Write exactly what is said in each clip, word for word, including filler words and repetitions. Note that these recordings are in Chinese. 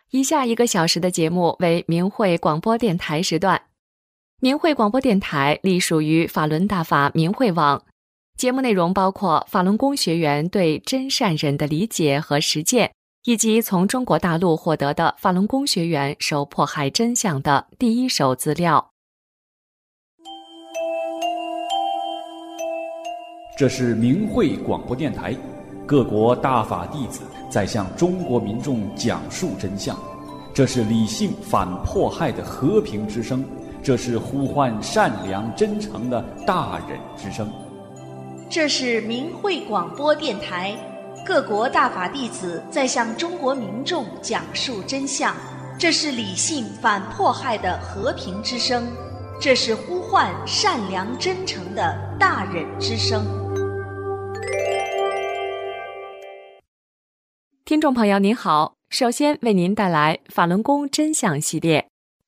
以下一个小时的节目为明慧广播电台时段。明慧广播电台隶属于法轮大法明慧网，节目内容包括法轮功学员对真善忍的理解和实践，以及从中国大陆获得的法轮功学员受迫害真相的第一手资料。 这是明慧广播电台，各国大法弟子在向中国民众讲述真相。这是理性反迫害的和平之声，这是呼唤善良真诚的大忍之声。 这是明慧广播电台，各国大法弟子在向中国民众讲述真相。这是理性反迫害的和平之声，这是呼唤善良真诚的大忍之声。 听众朋友您好，首先为您带来法轮功真相系列。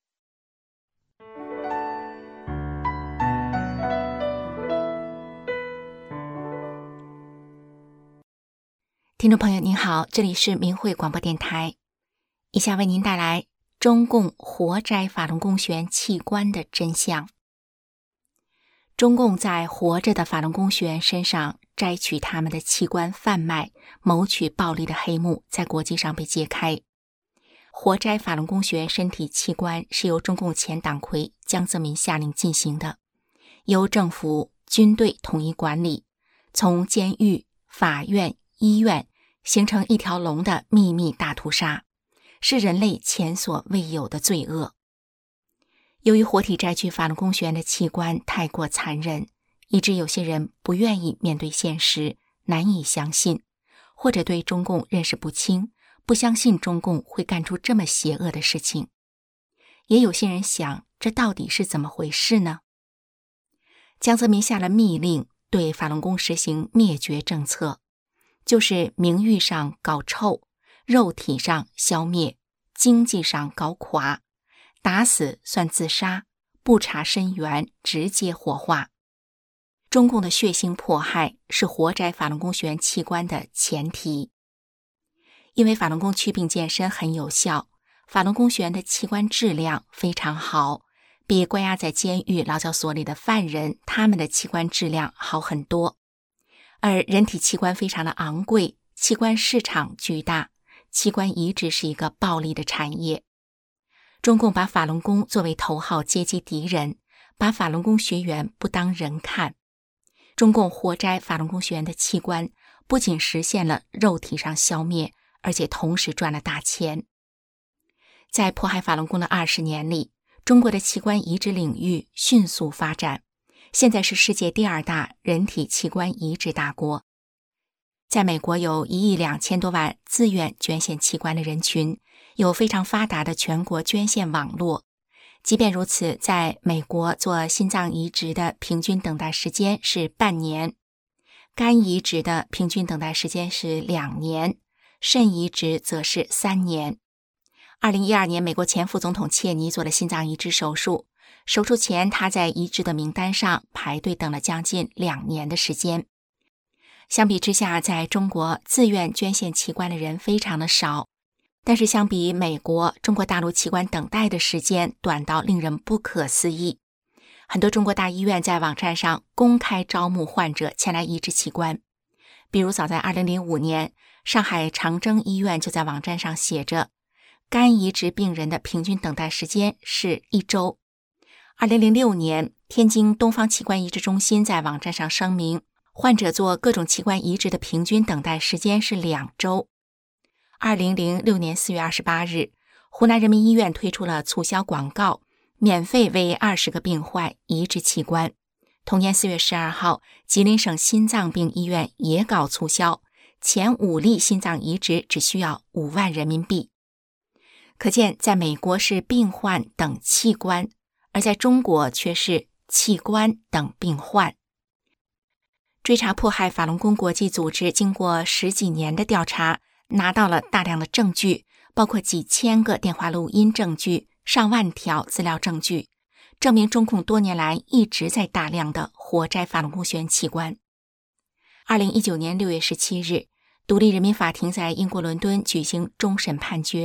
听众朋友您好，这里是明慧广播电台，以下为您带来中共活摘法轮功学员器官的真相。中共在活着的法轮功学员身上摘取他们的器官贩卖、谋取暴利的黑幕在国际上被揭开。活摘法轮功学员身体器官是由中共前党魁江泽民下令进行的，由政府、军队统一管理，从监狱、法院、医院形成一条龙的秘密大屠杀，是人类前所未有的罪恶。由于活体摘取法轮功学员的器官太过残忍，以致有些人不愿意面对现实，难以相信，或者对中共认识不清，不相信中共会干出这么邪恶的事情。也有些人想，这到底是怎么回事呢？江泽民下了密令，对法轮功实行灭绝政策，就是名誉上搞臭，肉体上消灭，经济上搞垮，打死算自杀，不查身源，直接火化。中共的血腥迫害是活摘法轮功学员器官的前提。因为法轮功祛病健身很有效，法轮功学员的器官质量非常好，比关押在监狱劳教所里的犯人他们的器官质量好很多。而人体器官非常的昂贵，器官市场巨大，器官移植是一个暴利的产业。中共把法轮功作为头号阶级敌人，把法轮功学员不当人看。中共活摘法轮功学员的器官，不仅实现了肉体上消灭，而且同时赚了大钱。在迫害法轮功的二十年里，中国的器官移植领域迅速发展，现在是世界第二大人体器官移植大国。在美国有一亿两千多万自愿捐献器官的人群，有非常发达的全国捐献网络。即便如此，在美国做心脏移植的平均等待时间是半年，肝移植的平均等待时间是两年，肾移植则是三年。二零一二年，美国前副总统切尼做了心脏移植手术，手术前他在移植的名单上排队等了将近两年的时间。相比之下，在中国自愿捐献器官的人非常的少，但是相比美国，中国大陆器官等待的时间短到令人不可思议。很多中国大医院在网站上公开招募患者前来移植器官。比如早在二零零五年，上海长征医院就在网站上写着，肝移植病人的平均等待时间是一周。二零零六年，天津东方器官移植中心在网站上声明，患者做各种器官移植的平均等待时间是两周。二零零六年四月二十八日，湖南人民医院推出了促销广告，免费为二十个病患移植器官。同年四月十二号，吉林省心脏病医院也搞促销，前五例心脏移植只需要五万人民币。可见在美国是病患等器官，而在中国却是器官等病患。追查迫害法轮功国际组织经过十几年的调查，拿到了大量的证据，包括几千个电话录音证据、上万条资料证据，证明中共多年来一直在大量的活摘法轮功学员器官。二零一九年六月十七日，独立人民法庭在英国伦敦举行终审判决，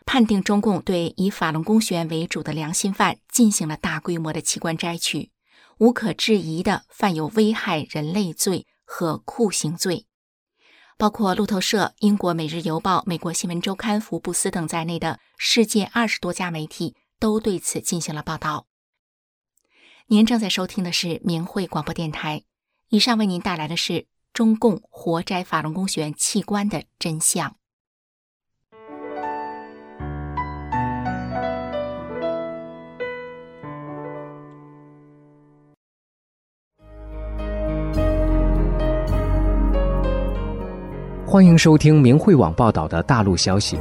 判定中共对以法轮功学员为主的良心犯进行了大规模的器官摘取，无可置疑地犯有危害人类罪和酷刑罪。包括路透社、英国《每日邮报》、美国新闻周刊、福布斯等在内的世界二十多家媒体都对此进行了报道。您正在收听的是明慧广播电台，以上为您带来的是中共活摘法轮功学员器官的真相。 欢迎收听明慧网报道的大陆消息。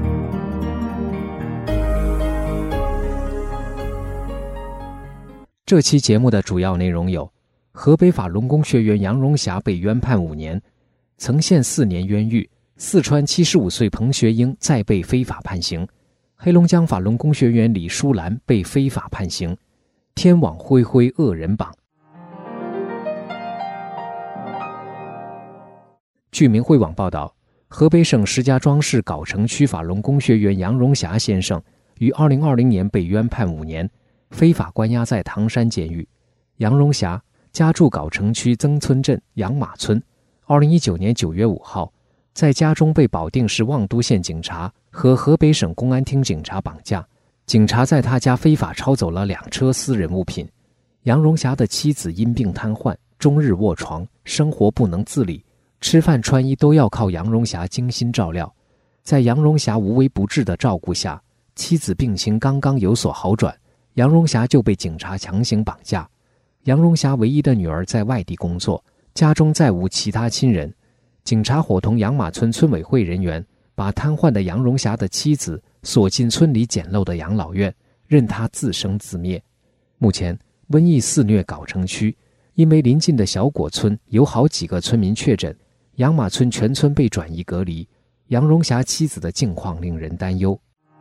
这期节目的主要内容有：河北法轮功学员杨荣霞被冤判五年，曾陷四年冤狱；四川七十五岁彭学英再被非法判刑；黑龙江法轮功学员李淑兰被非法判刑；天网恢恢，恶人绑。据明慧网报道，河北省石家庄市藁城区法轮功学员杨荣霞先生于二零二零年被冤判五年，非法关押在唐山监狱。杨荣霞家住藁城区曾村镇杨马村，二零一九年九月五号，在家中被保定市望都县警察和河北省公安厅警察绑架。警察在他家非法抄走了两车私人物品。杨荣霞的妻子因病瘫痪，终日卧床，生活不能自理，吃饭穿衣都要靠杨荣霞精心照料。在杨荣霞无微不至的照顾下，妻子病情刚刚有所好转，杨荣霞就被警察强行绑架。杨荣霞唯一的女儿在外地工作，家中再无其他亲人。警察伙同杨马村村委会人员，把瘫痪的杨荣霞的妻子锁进村里简陋的养老院，任她自生自灭。目前瘟疫肆虐藁城区，因为邻近的小果村有好几个村民确诊，杨马村全村被转移隔离，杨荣霞妻子的境况令人担忧。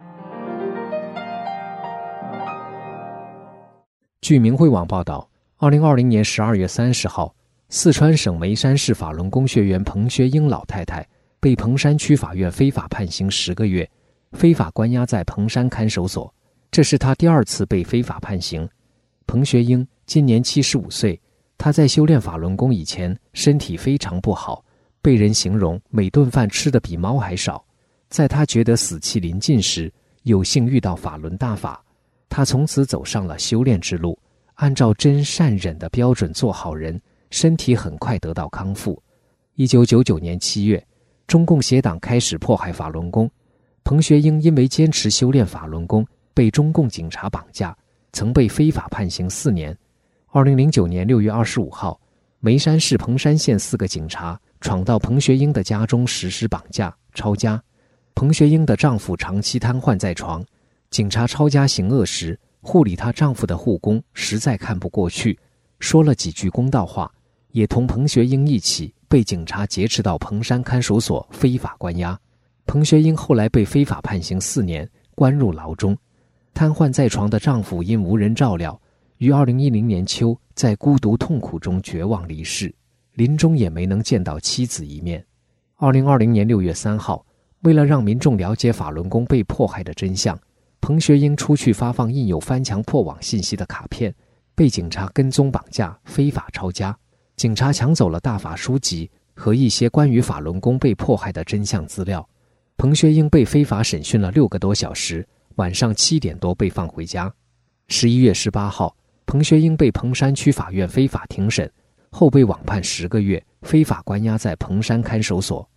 据明慧网报道，二零二零年十二月三十号，四川省眉山市法轮功学员彭学英老太太被彭山区法院非法判刑十个月，非法关押在彭山看守所，这是她第二次被非法判刑。彭学英今年七十五岁，她在修炼法轮功以前身体非常不好，被人形容每顿饭吃的比猫还少。在她觉得死期临近时，有幸遇到法轮大法，她从此走上了修炼之路，按照真善忍的标准做好人，身体很快得到康复。一九九九年七月，中共邪党开始迫害法轮功，彭学英因为坚持修炼法轮功，被中共警察绑架，曾被非法判刑四年。二零零九年六月二十五号，眉山市彭山县四个警察闯到彭学英的家中实施绑架、抄家。彭学英的丈夫长期瘫痪在床，警察抄家行恶时，护理她丈夫的护工实在看不过去，说了几句公道话，也同彭学英一起被警察劫持到彭山看守所非法关押。彭学英后来被非法判刑四年，关入牢中。瘫痪在床的丈夫因无人照料，于二零一零年秋在孤独痛苦中绝望离世，临终也没能见到妻子一面。二零二零年六月三号，为了让民众了解法轮功被迫害的真相，彭学英出去发放印有翻墙破网信息的卡片，被警察跟踪绑架，非法抄家。警察抢走了大法书籍和一些关于法轮功被迫害的真相资料。彭学英被非法审讯了六个多小时，晚上七点多被放回家。十一月十八号，彭学英被彭山区法院非法庭审，后被网判十个月，非法关押在彭山看守所。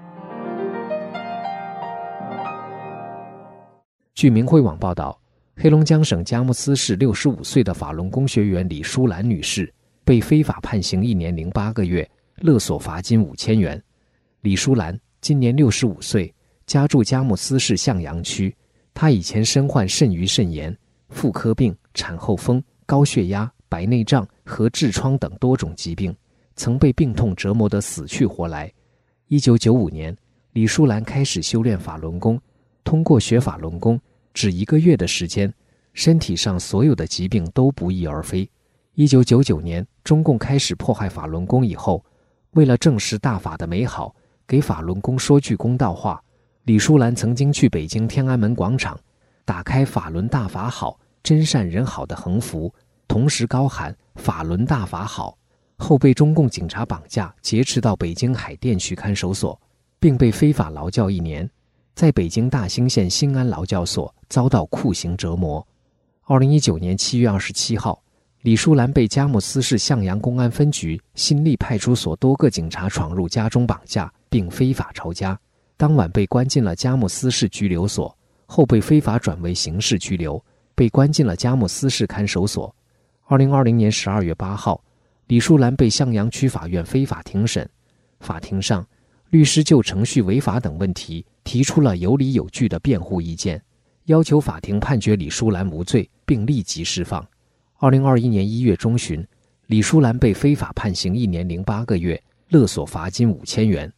据明慧网报道，黑龙江省佳木斯市六十五岁的法轮功学员李淑兰女士被非法判刑一年零八个月，勒索罚金五千元。李淑兰今年六十五岁，家住佳木斯市向阳区。她以前身患肾盂肾炎、妇科病、产后风、高血压、白内障和痔疮等多种疾病，曾被病痛折磨得死去活来。一九九五年，李淑兰开始修炼法轮功，通过学法轮功，只一个月的时间，身体上所有的疾病都不翼而飞。一九九九年，中共开始迫害法轮功以后，为了证实大法的美好，给法轮功说句公道话， 李淑兰曾经去北京天安门广场打开法轮大法好，真善人好的横幅，同时高喊法轮大法好，后被中共警察绑架劫持到北京海淀区看守所，并被非法劳教一年，在北京大兴县新安劳教所遭到酷刑折磨。二零一九年七月二十七号，李淑兰被佳木斯市向阳公安分局新立派出所多个警察闯入家中绑架并非法抄家，当晚被关进了佳木斯市拘留所，后被非法转为刑事拘留，被关进了佳木斯市看守所。二零二零年十二月八号，李淑兰被向阳区法院非法庭审，法庭上，律师就程序违法等问题提出了有理有据的辩护意见，要求法庭判决李淑兰无罪并立即释放。二零二一年一月中旬，李淑兰被非法判刑一年零八个月，勒索罚金五千元。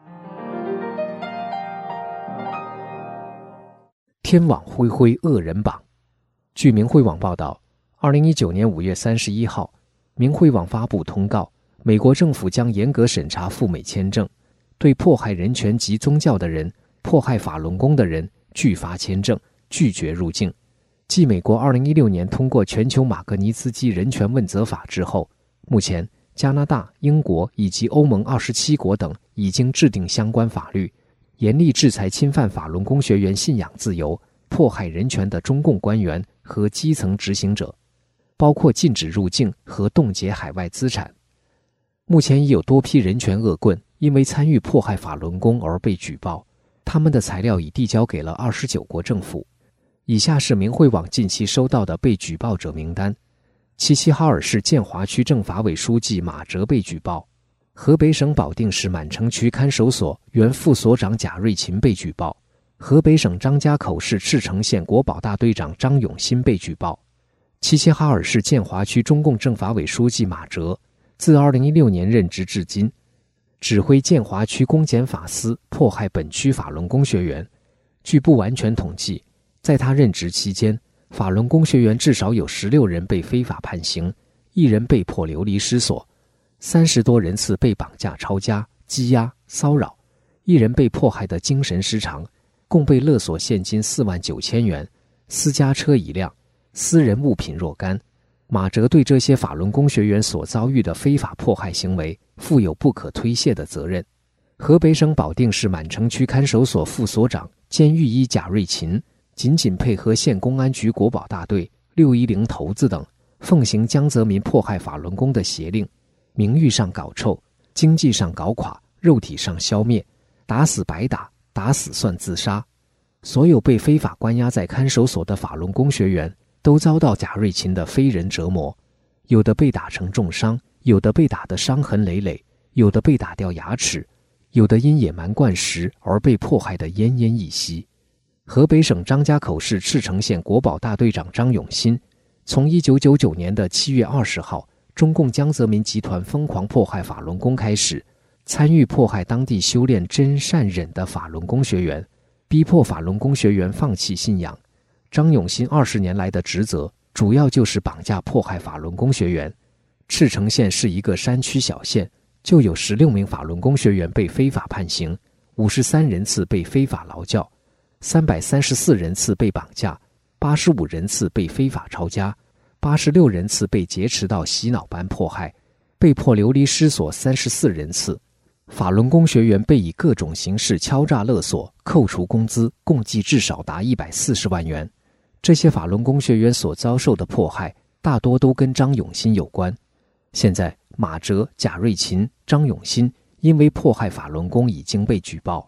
天网恢恢，恶人绑。据明慧网报道，二零一九年五月三十一号，明慧网发布通告，美国政府将严格审查赴美签证，对迫害人权及宗教的人、迫害法轮功的人拒发签证，拒绝入境。继美国二零一六年通过全球马格尼茨基人权问责法之后，目前加拿大、英国以及欧盟二十七国等已经制定相关法律，严厉制裁侵犯法轮功学员信仰自由、迫害人权的中共官员和基层执行者，包括禁止入境和冻结海外资产。目前已有多批人权恶棍因为参与迫害法轮功而被举报，他们的材料已递交给了二十九国政府。以下是明慧网近期收到的被举报者名单：齐齐哈尔市建华区政法委书记马哲被举报，河北省保定市满城区看守所原副所长贾瑞琴被举报，河北省张家口市赤城县国保大队长张永新被举报。齐齐哈尔市建华区中共政法委书记马哲自二零一六年任职至今，指挥建华区公检法司迫害本区法轮功学员。据不完全统计，在他任职期间，法轮功学员至少有十六人被非法判刑，一人被迫流离失所，三十多人次被绑架抄家、羁押、骚扰，一人被迫害得精神失常，共被勒索现金四万九千元，私家车一辆，私人物品若干。马哲对这些法轮功学员所遭遇的非法迫害行为负有不可推卸的责任。河北省保定市满城区看守所副所长兼狱医贾瑞琴紧紧配合县公安局国保大队、六一零头子等，奉行江泽民迫害法轮功的邪令，名誉上搞臭，经济上搞垮，肉体上消灭，打死白打，打死算自杀。所有被非法关押在看守所的法轮功学员都遭到贾瑞琴的非人折磨，有的被打成重伤，有的被打得伤痕累累，有的被打掉牙齿，有的因野蛮灌食而被迫害得奄奄一息。河北省张家口市赤城县国保大队长张永新，从一九九九年的七月二十号，中共江泽民集团疯狂迫害法轮功开始，参与迫害当地修炼真善忍的法轮功学员，逼迫法轮功学员放弃信仰。张永新二十年来的职责，主要就是绑架迫害法轮功学员。赤城县是一个山区小县，就有十六名法轮功学员被非法判刑，五十三人次被非法劳教，三百三十四人次被绑架，八十五人次被非法抄家，八十六人次被劫持到洗脑班迫害，被迫流离失所三十四人次。法轮功学员被以各种形式敲诈勒索、扣除工资，共计至少达一百四十万元。这些法轮功学员所遭受的迫害，大多都跟张永新有关。现在，马哲、贾瑞琴、张永新因为迫害法轮功已经被举报。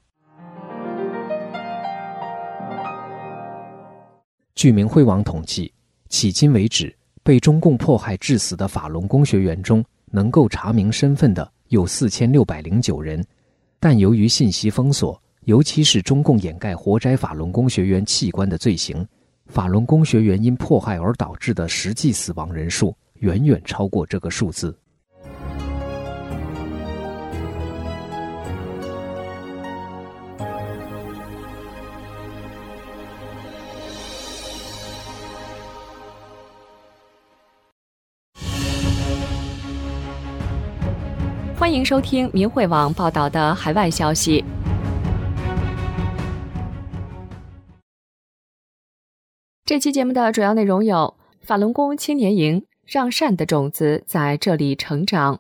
据明慧网统计，迄今为止，被中共迫害致死的法轮功学员中，能够查明身份的有四千六百零九人，但由于信息封锁，尤其是中共掩盖活摘法轮功学员器官的罪行，法轮功学员因迫害而导致的实际死亡人数远远超过这个数字。 欢迎收听明慧网报道的海外消息。 这期节目的主要内容有：法轮功青年营，让善的种子在这里成长。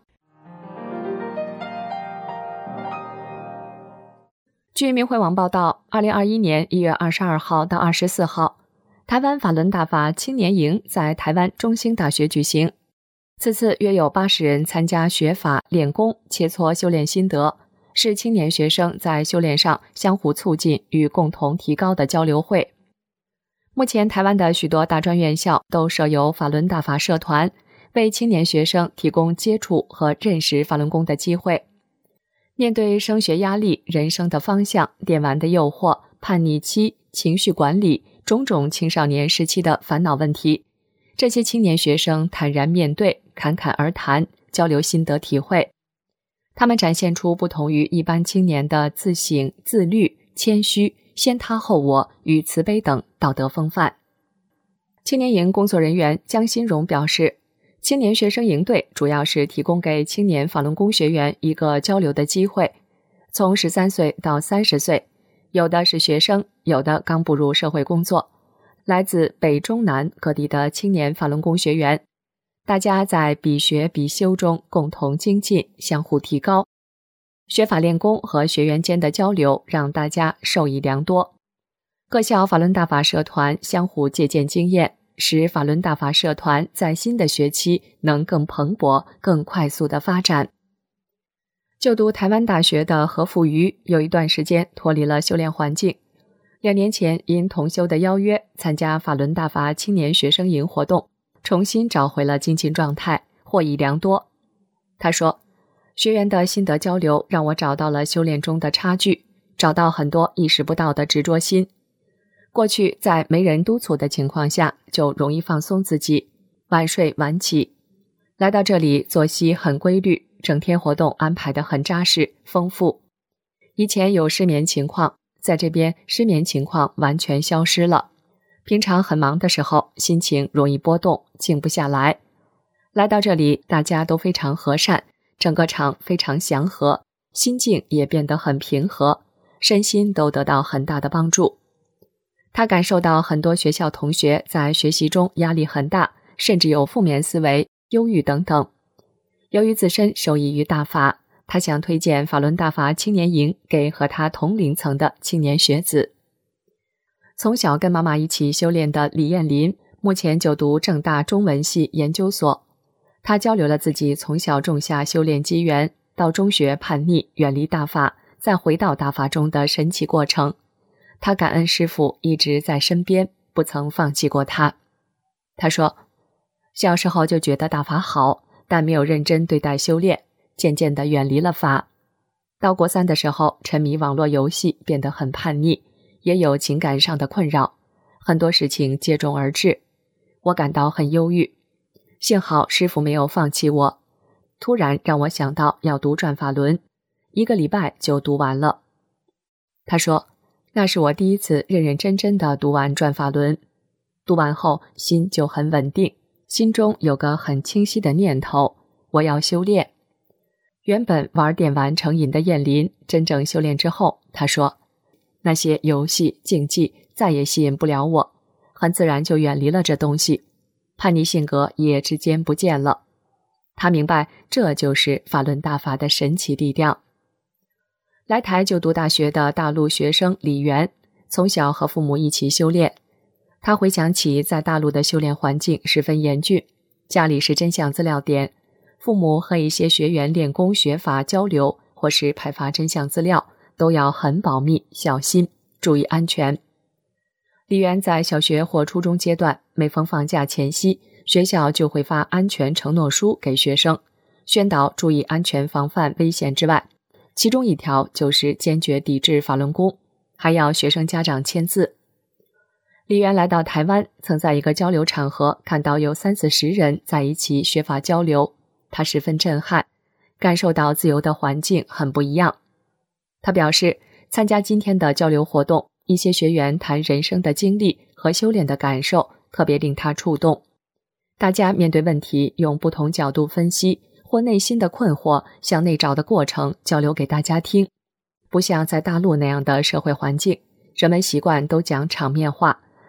据明慧网报道，二零二一年一月二十二号到二十四号，台湾法轮大法青年营在台湾中兴大学举行。此次约有八十人参加学法、练功、切磋修炼心得，是青年学生在修炼上相互促进与共同提高的交流会。目前，台湾的许多大专院校都设有法轮大法社团，为青年学生提供接触和认识法轮功的机会。面对升学压力、人生的方向、电玩的诱惑、叛逆期、情绪管理、种种青少年时期的烦恼问题，这些青年学生坦然面对，侃侃而谈，交流心得体会。他们展现出不同于一般青年的自省、自律、谦虚、先他后我与慈悲等道德风范。青年营工作人员江新荣表示，青年学生营队主要是提供给青年法轮功学员一个交流的机会，从十三岁到三十岁，有的是学生，有的刚步入社会工作，来自北中南各地的青年法轮功学员，大家在比学比修中共同精进，相互提高。学法练功和学员间的交流让大家受益良多。各校法轮大法社团相互借鉴经验，使法轮大法社团在新的学期能更蓬勃、更快速的发展。就读台湾大学的何富瑜有一段时间脱离了修炼环境，两年前因同修的邀约参加法轮大法青年学生营活动，重新找回了精进状态，获益良多。他说，学员的心得交流让我找到了修炼中的差距，找到很多意识不到的执着心。过去在没人督促的情况下，就容易放松自己，晚睡晚起。来到这里，作息很规律，整天活动安排得很扎实、丰富。以前有失眠情况，在这边失眠情况完全消失了。平常很忙的时候，心情容易波动，静不下来。来到这里，大家都非常和善，整个场非常祥和，心境也变得很平和，身心都得到很大的帮助。他感受到很多学校同学在学习中压力很大，甚至有负面思维、忧郁等等。由于自身受益于大法，他想推荐法轮大法青年营给和他同龄层的青年学子。从小跟妈妈一起修炼的李艳林，目前就读政大中文系研究所。他交流了自己从小种下修炼机缘，到中学叛逆远离大法，再回到大法中的神奇过程。他感恩师父一直在身边，不曾放弃过他。他说，小时候就觉得大法好，但没有认真对待修炼，渐渐地远离了法。到国三的时候，沉迷网络游戏，变得很叛逆，也有情感上的困扰，很多事情接踵而至，我感到很忧郁。幸好师父没有放弃我，突然让我想到要读转法轮，一个礼拜就读完了。他说，那是我第一次认认真真的读完转法轮，读完后心就很稳定，心中有个很清晰的念头，我要修炼。原本玩电玩成瘾的燕林，真正修炼之后，他说，那些游戏竞技再也吸引不了我，很自然就远离了这东西，叛逆性格也之间不见了。他明白这就是法轮大法的神奇力量。来台就读大学的大陆学生李元，从小和父母一起修炼。他回想起在大陆的修炼环境十分严峻，家里是真相资料点，父母和一些学员练功学法交流，或是派发真相资料，都要很保密小心，注意安全。李元在小学或初中阶段，每逢放假前夕，学校就会发安全承诺书给学生，宣导注意安全防范危险之外，其中一条就是坚决抵制法轮功，还要学生家长签字。李元来到台湾，曾在一个交流场合看到有三四十人在一起学法交流，他十分震撼，感受到自由的环境很不一样。他表示，参加今天的交流活动，一些学员谈人生的经历和修炼的感受，特别令他触动。大家面对问题，用不同角度分析，或内心的困惑向内找的过程交流给大家听，不像在大陆那样的社会环境，人们习惯都讲场面话，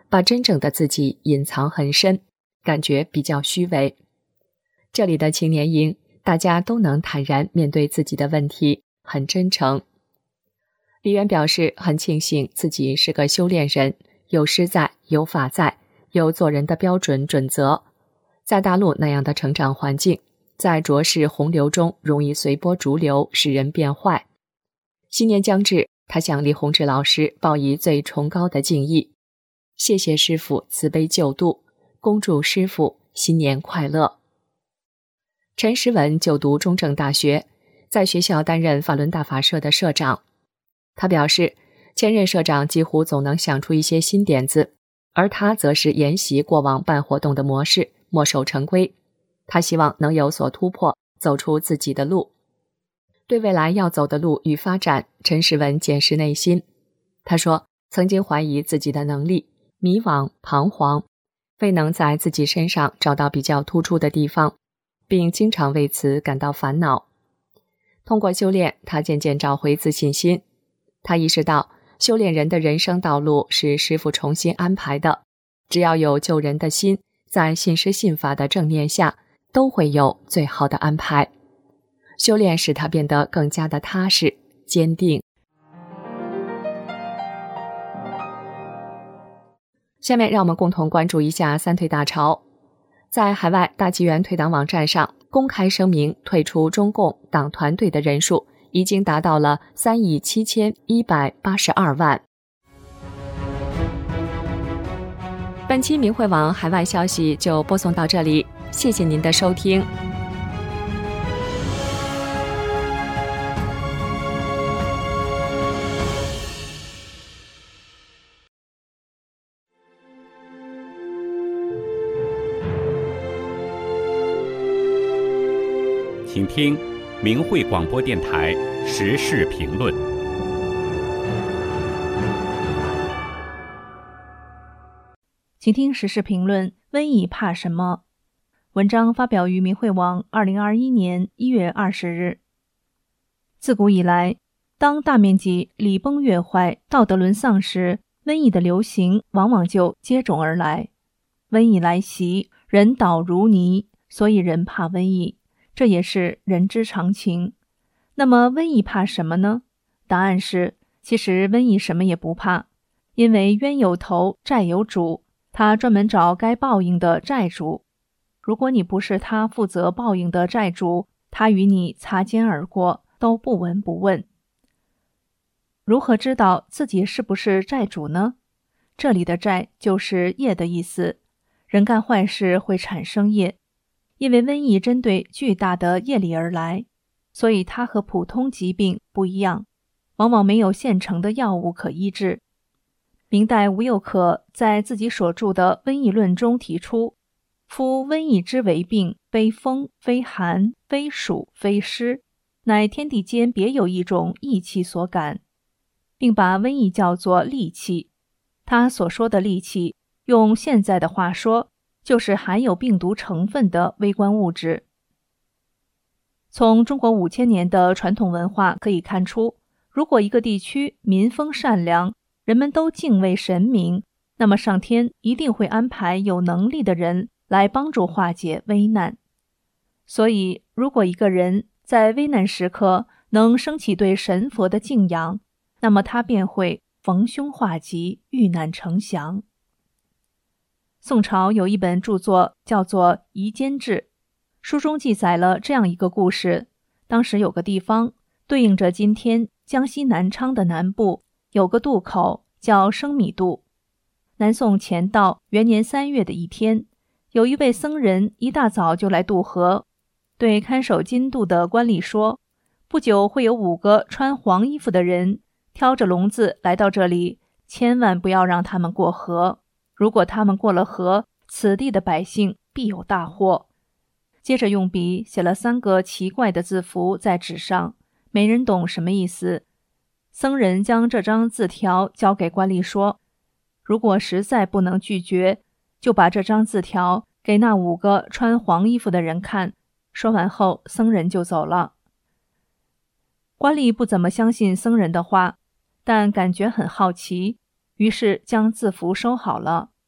把真正的自己隐藏很深，感觉比较虚伪。这里的青年营，大家都能坦然面对自己的问题，很真诚。李渊表示很庆幸自己是个修炼人，有师在，有法在，有做人的标准准则。在大陆那样的成长环境，在浊世洪流中容易随波逐流，使人变坏。新年将至，他向李洪志老师报以最崇高的敬意，谢谢师父慈悲救度，恭祝师父新年快乐。陈时文就读中正大学，在学校担任法轮大法社的社长。他表示，前任社长几乎总能想出一些新点子，而他则是沿袭过往办活动的模式，墨守成规。他希望能有所突破，走出自己的路。对未来要走的路与发展，陈时文检视内心。他说，曾经怀疑自己的能力，迷惘彷徨，未能在自己身上找到比较突出的地方，并经常为此感到烦恼。通过修炼，他渐渐找回自信心。他意识到，修炼人的人生道路是师父重新安排的，只要有救人的心，在信师信法的正念下，都会有最好的安排。修炼使他变得更加的踏实、坚定。下面让我们共同关注一下三退大潮。在海外大纪元退党网站上公开声明退出中共党团队的人数已经达到了三亿七千一百八十二万。本期明慧网海外消息就播送到这里，谢谢您的收听。 请听明慧广播电台时事评论。 请听时事评论：瘟疫怕什么？文章发表于明慧网二零二一年一月二十日。自古以来，当大面积礼崩乐坏、道德沦丧时，瘟疫的流行往往就接踵而来。瘟疫来袭，人倒如泥，所以人怕瘟疫，这也是人之常情。那么瘟疫怕什么呢？答案是，其实瘟疫什么也不怕，因为冤有头，债有主，他专门找该报应的债主。如果你不是他负责报应的债主，他与你擦肩而过，都不闻不问。如何知道自己是不是债主呢？这里的债就是业的意思，人干坏事会产生业。因为瘟疫针对巨大的业力而来，所以它和普通疾病不一样，往往没有现成的药物可医治。明代吴又可在自己所著的《瘟疫论》中提出，夫瘟疫之为病，非风，非寒，非暑，非湿，乃天地间别有一种疫气所感，并把瘟疫叫做戾气。他所说的戾气，用现在的话说，就是含有病毒成分的微观物质。从中国五千年的传统文化可以看出，如果一个地区民风善良，人们都敬畏神明，那么上天一定会安排有能力的人来帮助化解危难。所以，如果一个人在危难时刻能升起对神佛的敬仰，那么他便会逢凶化吉，遇难成祥。宋朝有一本著作叫做《夷坚志》，书中记载了这样一个故事。当时有个地方对应着今天江西南昌的南部，有个渡口叫生米渡。南宋乾道元年三月的一天，有一位僧人一大早就来渡河，对看守金渡的官吏说，不久会有五个穿黄衣服的人挑着笼子来到这里，千万不要让他们过河，如果他们过了河，此地的百姓必有大祸。接着用笔写了三个奇怪的字符在纸上，没人懂什么意思。僧人将这张字条交给官吏说，如果实在不能拒绝，就把这张字条给那五个穿黄衣服的人看。说完后，僧人就走了。官吏不怎么相信僧人的话，但感觉很好奇，于是将字符收好了，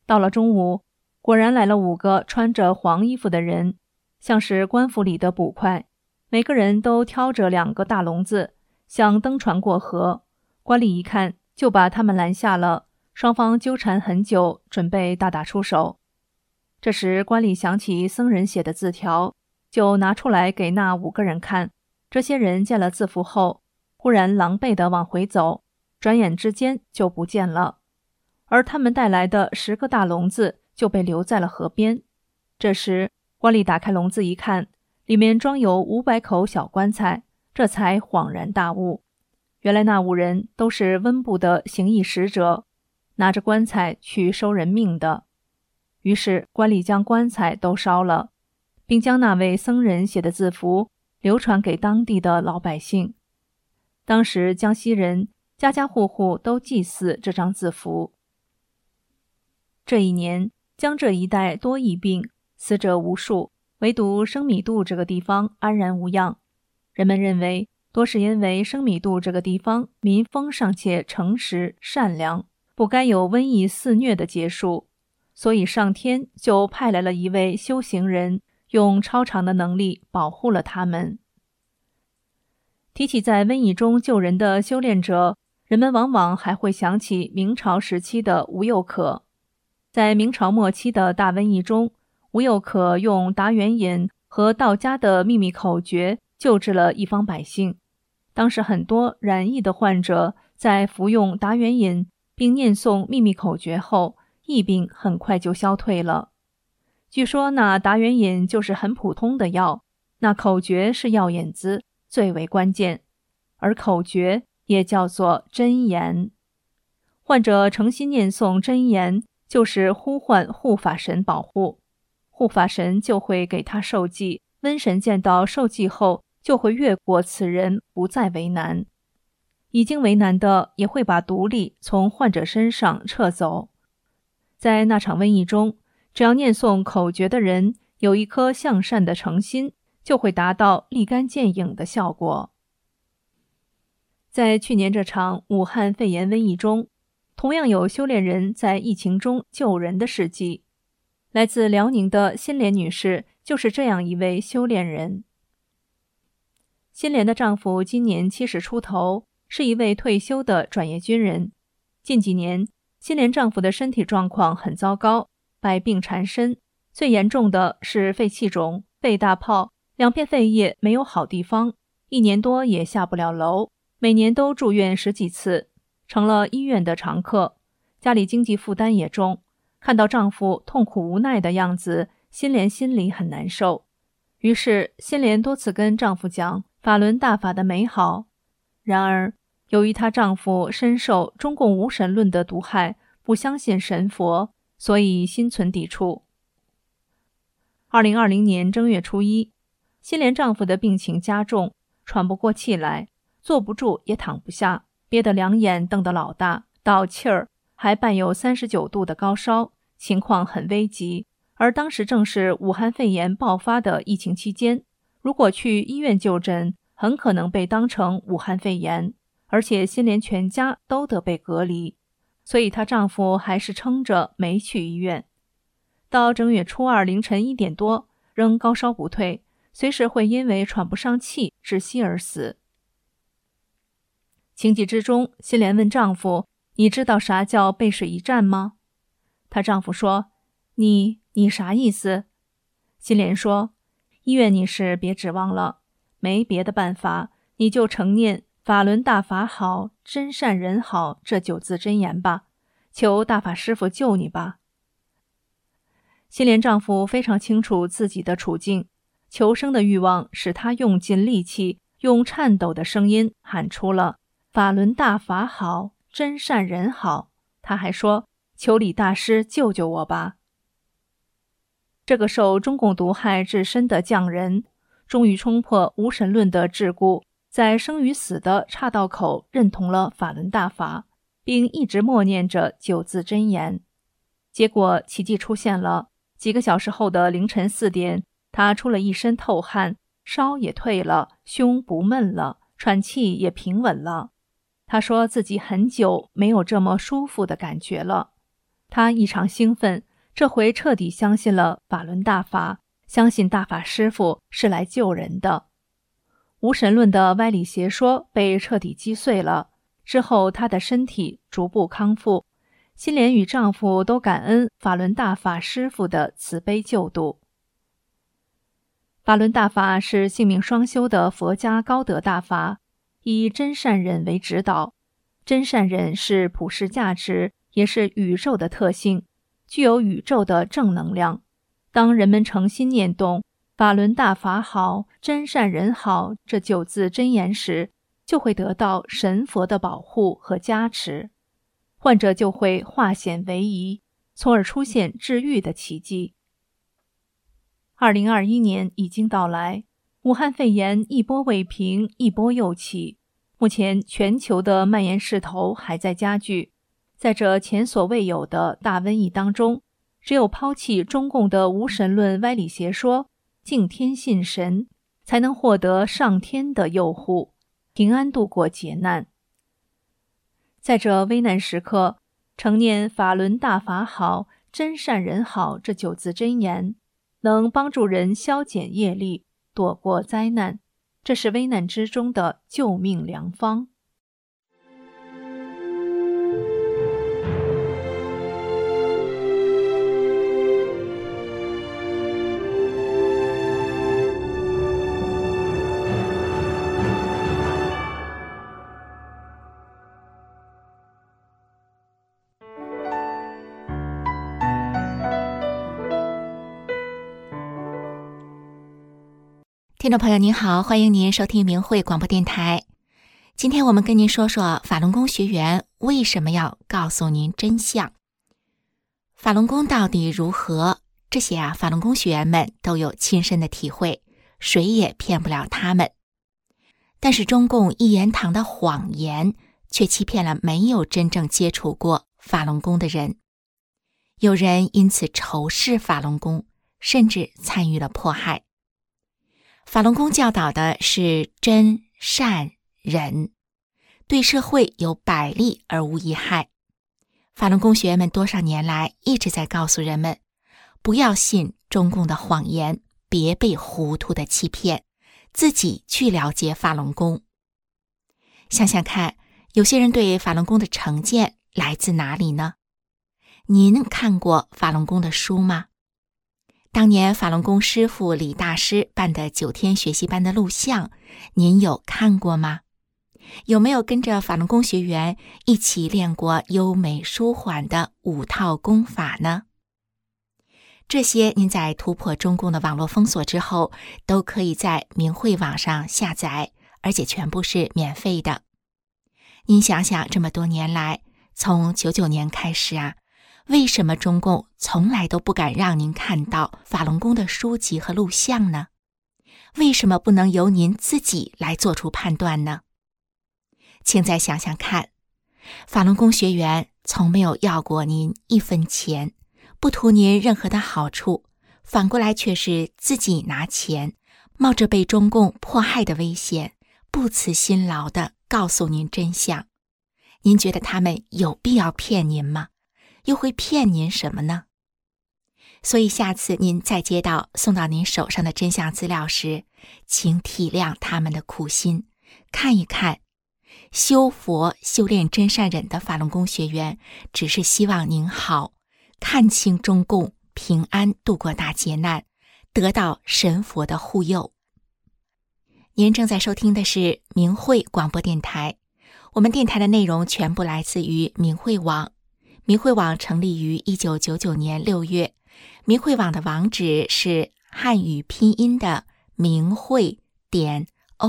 到了中午，果然来了五个穿着黄衣服的人，像是官府里的捕快，每个人都挑着两个大笼子，想登船过河。官吏一看，就把他们拦下了，双方纠缠很久，准备大打出手。这时官吏想起僧人写的字条，就拿出来给那五个人看。这些人见了字符后，忽然狼狈地往回走，转眼之间就不见了。而他们带来的十个大笼子就被留在了河边。这时官吏打开笼子一看，里面装有五百口小棺材，这才恍然大悟，原来那五人都是温部的行医使者，拿着棺材去收人命的。于是官吏将棺材都烧了，并将那位僧人写的字符流传给当地的老百姓。当时江西人家家户户都祭祀这张字符。这一年江浙一带多疫病，死者无数，唯独生米渡这个地方安然无恙。人们认为多是因为生米渡这个地方民风尚且诚实善良，不该有瘟疫肆虐的结束，所以上天就派来了一位修行人，用超常的能力保护了他们。提起在瘟疫中救人的修炼者，人们往往还会想起明朝时期的吴又可。在明朝末期的大瘟疫中，吴又可用达元饮和道家的秘密口诀救治了一方百姓。当时很多染疫的患者在服用达元饮并念诵秘密口诀后，疫病很快就消退了。据说那达元饮就是很普通的药，那口诀是药引子，最为关键，而口诀也叫做真言。患者诚心念诵真言，就是呼唤护法神保护，护法神就会给他受记，瘟神见到受记后就会越过此人，不再为难。已经为难的也会把毒力从患者身上撤走。在那场瘟疫中，只要念诵口诀的人有一颗向善的诚心，就会达到立竿见影的效果。在去年这场武汉肺炎瘟疫中，同样有修炼人在疫情中救人的事迹。来自辽宁的辛莲女士就是这样一位修炼人。辛莲的丈夫今年七十出头，是一位退休的转业军人。近几年，辛莲丈夫的身体状况很糟糕，百病缠身，最严重的是肺气肿、肺大泡，两片肺叶没有好地方，一年多也下不了楼，每年都住院十几次，成了医院的常客。家里经济负担也重，看到丈夫痛苦无奈的样子，辛莲心里很难受。于是辛莲多次跟丈夫讲法轮大法的美好。然而由于她丈夫深受中共无神论的毒害，不相信神佛，所以心存抵触。二零二零年正月初一，辛莲丈夫的病情加重，喘不过气来，坐不住也躺不下，憋得两眼瞪得老大，倒气儿，还伴有三十九度的高烧，情况很危急。而当时正是武汉肺炎爆发的疫情期间，如果去医院就诊，很可能被当成武汉肺炎，而且辛莲全家都得被隔离，所以她丈夫还是撑着没去医院。到正月初二凌晨一点多，仍高烧不退，随时会因为喘不上气窒息而死。情急之中，辛莲问丈夫：“你知道啥叫背水一战吗？”她丈夫说：“你你啥意思？”辛莲说：“医院你是别指望了，没别的办法，你就承念法轮大法好，真善人好这九字真言吧，求大法师父救你吧。”辛莲丈夫非常清楚自己的处境，求生的欲望使他用尽力气，用颤抖的声音喊出了法轮大法好，真善人好。他还说：“求李大师救救我吧。”这个受中共毒害至深的匠人，终于冲破无神论的桎梏，在生与死的岔道口认同了法轮大法，并一直默念着九字真言。结果奇迹出现了，几个小时后的凌晨四点，他出了一身透汗，烧也退了，胸不闷了，喘气也平稳了。他说自己很久没有这么舒服的感觉了。 他异常兴奋，这回彻底相信了法轮大法，相信大法师父是来救人的。无神论的歪理邪说被彻底击碎了，之后她的身体逐步康复，心莲与丈夫都感恩法轮大法师父的慈悲救度。法轮大法是性命双修的佛家高德大法，以真善忍为指导。真善忍是普世价值，也是宇宙的特性，具有宇宙的正能量。当人们诚心念动法轮大法好，真善忍好这九字真言时，就会得到神佛的保护和加持，患者就会化险为夷，从而出现治愈的奇迹。二零二一年已经到来，武汉肺炎一波未平，一波又起，目前全球的蔓延势头还在加剧。在这前所未有的大瘟疫当中，只有抛弃中共的无神论歪理邪说，敬天信神，才能获得上天的佑护，平安度过劫难。在这危难时刻，承念法轮大法好，真善人好这九字真言，能帮助人消减业力，躲过灾难，这是危难之中的救命良方。 听众朋友您好，欢迎您收听明慧广播电台。今天我们跟您说说法轮功学员为什么要告诉您真相。法轮功到底如何？这些啊，法轮功学员们都有亲身的体会，谁也骗不了他们。但是中共一言堂的谎言，却欺骗了没有真正接触过法轮功的人。有人因此仇视法轮功，甚至参与了迫害。法轮功教导的是真善忍，对社会有百利而无一害。法轮功学员们多少年来一直在告诉人们，不要信中共的谎言，别被糊涂的欺骗，自己去了解法轮功。想想看，有些人对法轮功的成见来自哪里呢？您看过法轮功的书吗？当年法轮功师父李大师办的九天学习班的录像，您有看过吗？有没有跟着法轮功学员一起练过优美舒缓的五套功法呢？这些您在突破中共的网络封锁之后，都可以在明慧网上下载，而且全部是免费的。您想想，这么多年来，从九九年开始啊，为什么中共从来都不敢让您看到法轮功的书籍和录像呢？为什么不能由您自己来做出判断呢？请再想想看，法轮功学员从没有要过您一分钱，不图您任何的好处，反过来却是自己拿钱，冒着被中共迫害的危险，不辞辛劳地告诉您真相。您觉得他们有必要骗您吗？又会骗您什么呢？所以下次您再接到送到您手上的真相资料时，请体谅他们的苦心，看一看修佛修炼真善忍的法轮功学员只是希望您好，看清中共，平安度过大劫难，得到神佛的护佑。您正在收听的是明慧广播电台，我们电台的内容全部来自于明慧网。明慧网成立于一九九九年六月，明慧网的网址是汉语拼音的明慧点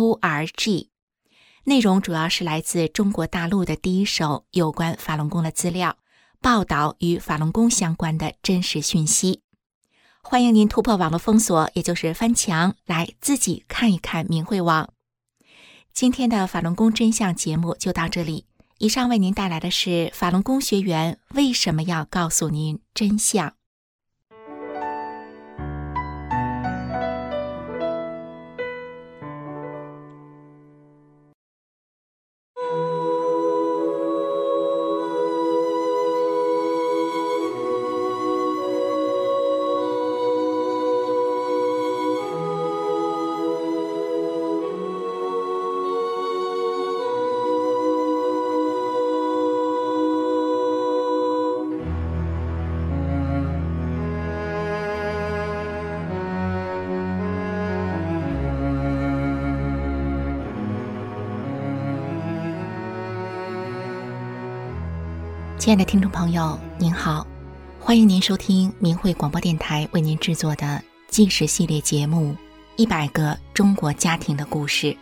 org， 内容主要是来自中国大陆的第一手有关法轮功的资料，报道与法轮功相关的真实讯息。欢迎您突破网络封锁，也就是翻墙，来自己看一看明慧网。今天的法轮功真相节目就到这里。以上为您带来的是法轮功学员为什么要告诉您真相。 亲爱的听众朋友，您好，欢迎您收听明慧广播电台为您制作的纪实系列节目《一百个中国家庭的故事》。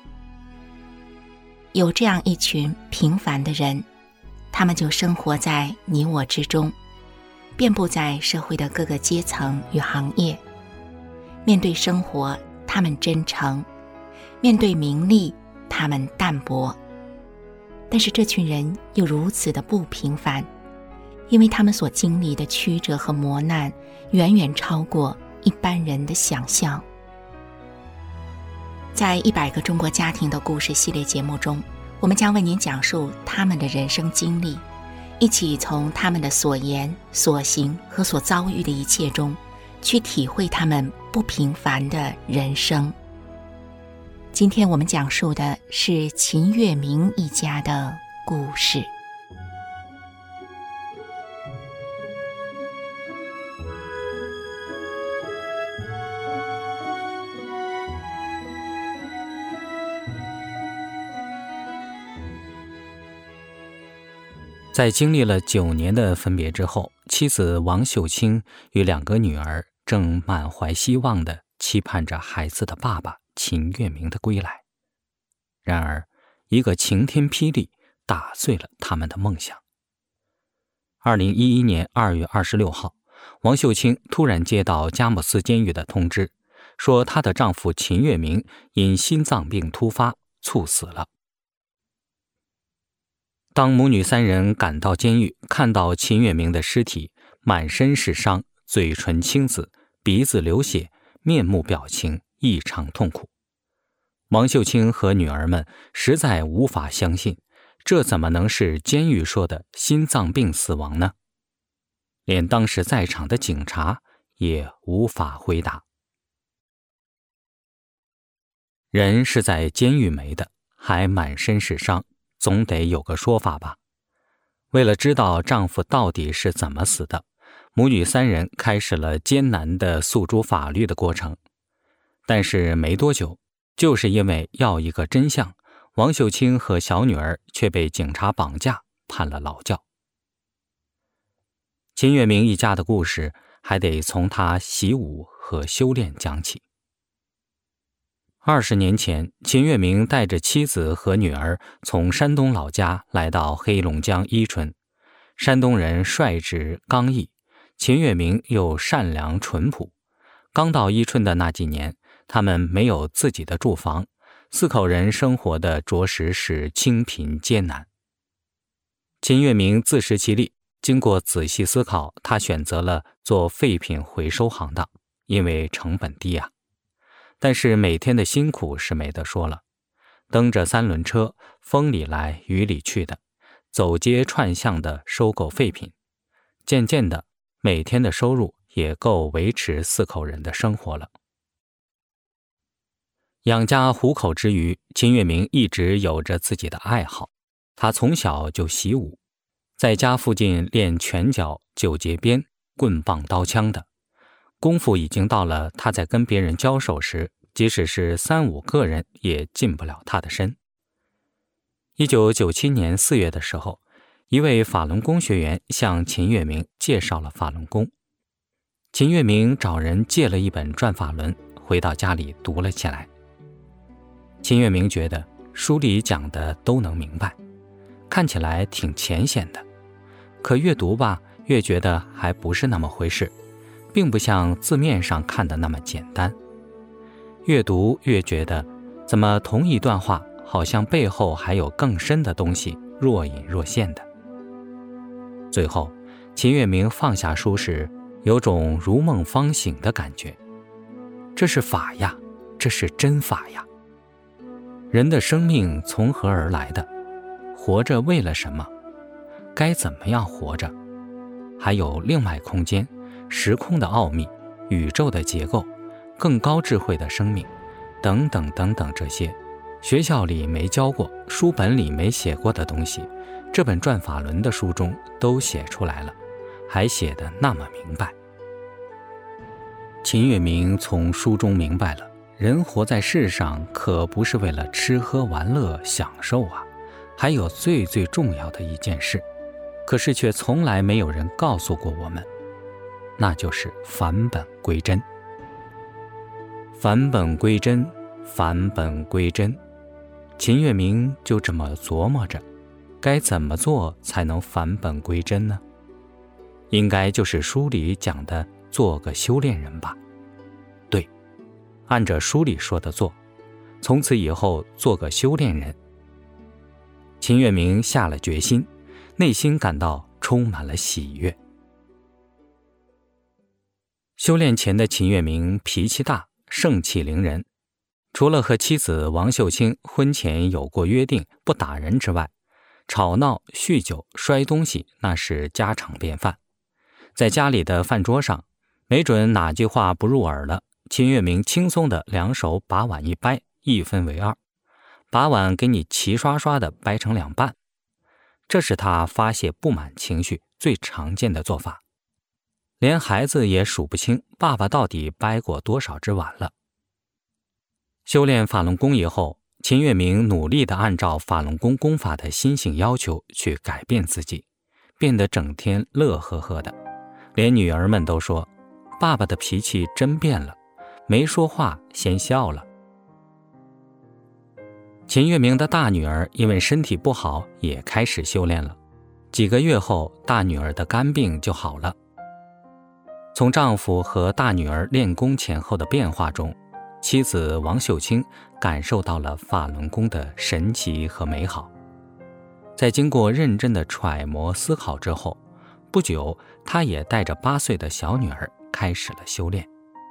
有这样一群平凡的人，他们就生活在你我之中，遍布在社会的各个阶层与行业。面对生活，他们真诚；面对名利，他们淡泊。但是这群人又如此的不平凡，因为他们所经历的曲折和磨难远远超过一般人的想象。在一百个中国家庭的故事系列节目中，我们将为您讲述他们的人生经历，一起从他们的所言所行和所遭遇的一切中去体会他们不平凡的人生。今天我们讲述的是秦月明一家的故事。 在经历了九年的分别之后，妻子王秀清与两个女儿正满怀希望地期盼着孩子的爸爸秦月明的归来。然而，一个晴天霹雳打碎了他们的梦想。二零一一年二月二十六号，王秀清突然接到佳木斯监狱的通知，说她的丈夫秦月明因心脏病突发猝死了。当母女三人赶到监狱，看到秦月明的尸体满身是伤，嘴唇青紫，鼻子流血，面目表情异常痛苦。王秀清和女儿们实在无法相信，这怎么能是监狱说的心脏病死亡呢？连当时在场的警察也无法回答。人是在监狱没的，还满身是伤，总得有个说法吧。为了知道丈夫到底是怎么死的，母女三人开始了艰难的诉诸法律的过程。但是没多久，就是因为要一个真相，王秀清和小女儿却被警察绑架，判了劳教。秦月明一家的故事还得从他习武和修炼讲起。二十年前，秦月明带着妻子和女儿从山东老家来到黑龙江伊春。山东人率直刚毅，秦月明又善良淳朴。刚到伊春的那几年，他们没有自己的住房，四口人生活的着实是清贫艰难。秦月明自食其力，经过仔细思考，他选择了做废品回收行当，因为成本低啊。但是每天的辛苦是没得说了，蹬着三轮车，风里来雨里去的，走街串巷的收购废品。渐渐的，每天的收入也够维持四口人的生活了。养家糊口之余，秦月明一直有着自己的爱好。他从小就习武，在家附近练拳脚、九节鞭、棍棒、刀枪的功夫，已经到了他在跟别人交手时，即使是三五个人也进不了他的身。一九九七年四月的时候，一位法轮功学员向秦月明介绍了法轮功。秦月明找人借了一本《转法轮》，回到家里读了起来。秦月明觉得书里讲的都能明白，看起来挺浅显的，可越读吧，越觉得还不是那么回事，并不像字面上看的那么简单。越读越觉得，怎么同一段话好像背后还有更深的东西若隐若现的。最后，秦月明放下书时，有种如梦方醒的感觉。这是法呀，这是真法呀。人的生命从何而来的？活着为了什么？该怎么样活着？还有另外空间、时空的奥秘、宇宙的结构、更高智慧的生命，等等等等，这些学校里没教过，书本里没写过的东西，这本《转法轮》的书中都写出来了，还写得那么明白。秦月明从书中明白了，人活在世上可不是为了吃喝玩乐享受啊，还有最最重要的一件事， 可是却从来没有人告诉过我们，那就是返本归真。返本归真，返本归真，秦月明就这么琢磨着，该怎么做才能返本归真呢？应该就是书里讲的做个修炼人吧。对，按着书里说的做，从此以后做个修炼人。秦月明下了决心，内心感到充满了喜悦。修炼前的秦月明脾气大，盛气凌人，除了和妻子王秀清婚前有过约定不打人之外，吵闹、酗酒、摔东西那是家常便饭。在家里的饭桌上，没准哪句话不入耳了，秦月明轻松的两手把碗一掰，一分为二，把碗给你齐刷刷的掰成两半。这是他发泄不满情绪最常见的做法。连孩子也数不清爸爸到底掰过多少只碗了。修炼法轮功以后，秦月明努力地按照法轮功功法的心性要求去改变自己，变得整天乐呵呵的，连女儿们都说，爸爸的脾气真变了，没说话先笑了。秦月明的大女儿因为身体不好也开始修炼了，几个月后大女儿的肝病就好了。从丈夫和大女儿练功前后的变化中，妻子王秀清感受到了法轮功的神奇和美好。在经过认真的揣摩思考之后，不久她也带着八岁的小女儿开始了修炼。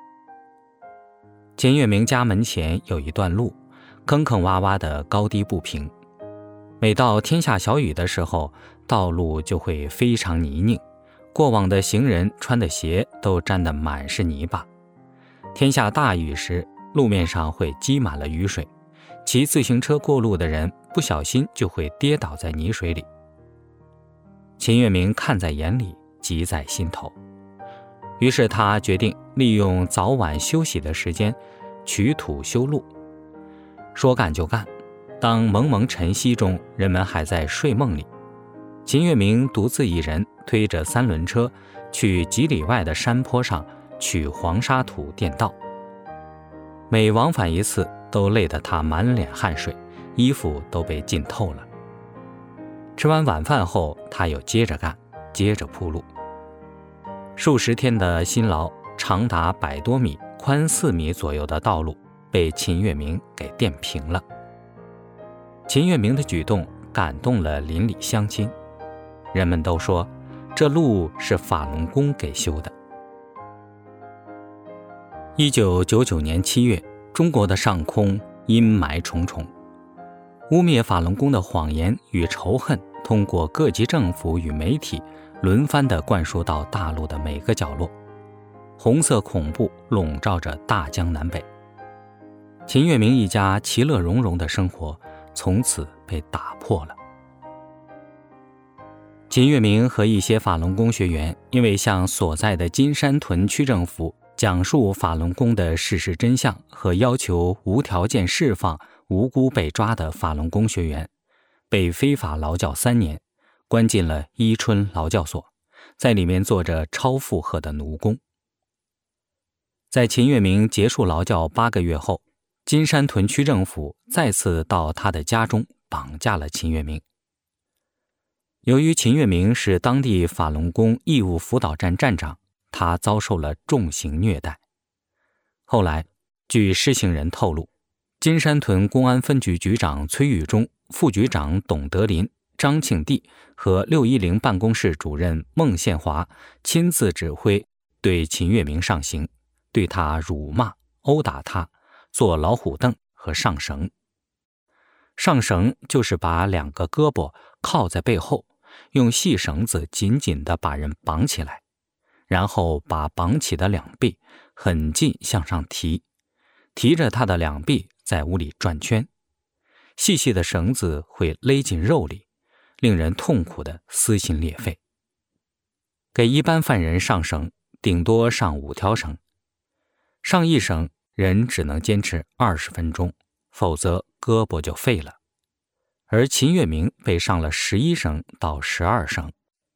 秦月明家门前有一段路，坑坑洼洼的高低不平，每到天下小雨的时候，道路就会非常泥泞，过往的行人穿的鞋都沾得满是泥巴。天下大雨时，路面上会积满了雨水，骑自行车过路的人不小心就会跌倒在泥水里。秦月明看在眼里，急在心头，于是他决定利用早晚休息的时间取土修路。说干就干，当蒙蒙晨曦中人们还在睡梦里，秦月明独自一人推着三轮车去几里外的山坡上取黄沙土垫道。每往返一次都累得他满脸汗水，衣服都被浸透了。吃完晚饭后，他又接着干，接着铺路。数十天的辛劳，长达百多米、宽四米左右的道路被秦月明给垫平了。秦月明的举动感动了邻里乡亲，人们都说这路是法轮功给修的。一九九九年七月，中国的上空阴霾重重，污蔑法轮功的谎言与仇恨通过各级政府与媒体轮番地灌输到大陆的每个角落，红色恐怖笼罩着大江南北。秦月明一家其乐融融的生活从此被打破了。秦月明和一些法轮功学员因为向所在的金山屯区政府讲述法轮功的事实真相和要求无条件释放无辜被抓的法轮功学员，被非法劳教三年，关进了伊春劳教所，在里面做着超负荷的奴工。在秦月明结束劳教八个月后，金山屯区政府再次到他的家中绑架了秦月明。由于秦月明是当地法轮功义务辅导站站长，他遭受了重刑虐待。后来，据施行人透露，金山屯公安分局局长崔玉忠、副局长董德林、张庆娣和六一零办公室主任孟宪华亲自指挥对秦月明上刑，对他辱骂、殴打他，做老虎凳和上绳。上绳就是把两个胳膊靠在背后，用细绳子紧紧地把人绑起来，然后把绑起的两臂很近向上提，提着他的两臂在屋里转圈，细细的绳子会勒进肉里，令人痛苦的撕心裂肺。给一般犯人上绳，顶多上五条绳，上一绳人只能坚持二十分钟，否则胳膊就废了。而秦月明被上了十一绳到十二绳，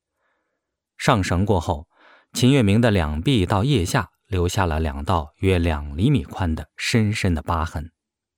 上绳过后，秦月明的两臂到腋下留下了两道约两厘米宽的深深的疤痕。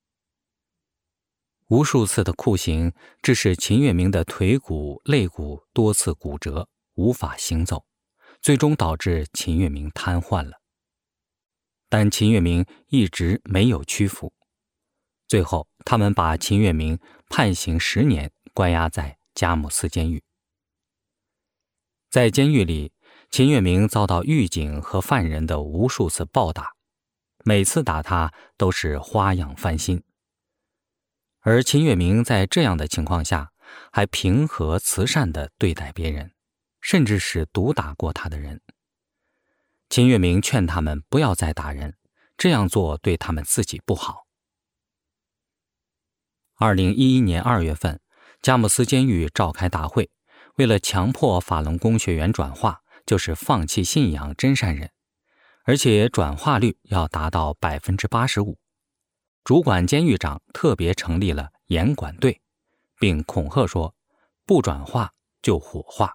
无数次的酷刑致使秦月明的腿骨、肋骨多次骨折，无法行走，最终导致秦月明瘫痪了。但秦月明一直没有屈服。最后，他们把秦月明判刑十年，关押在佳木斯监狱。在监狱里，秦月明遭到狱警和犯人的无数次暴打，每次打他都是花样翻新。而秦月明在这样的情况下，还平和慈善地对待别人，甚至是毒打过他的人。秦月明劝他们不要再打人，这样做对他们自己不好。二零一一年二月份，佳木斯监狱召开大会，为了强迫法轮功学员转化，就是放弃信仰真善忍，而且转化率要达到 百分之八十五。主管监狱长特别成立了严管队，并恐吓说，不转化就火化。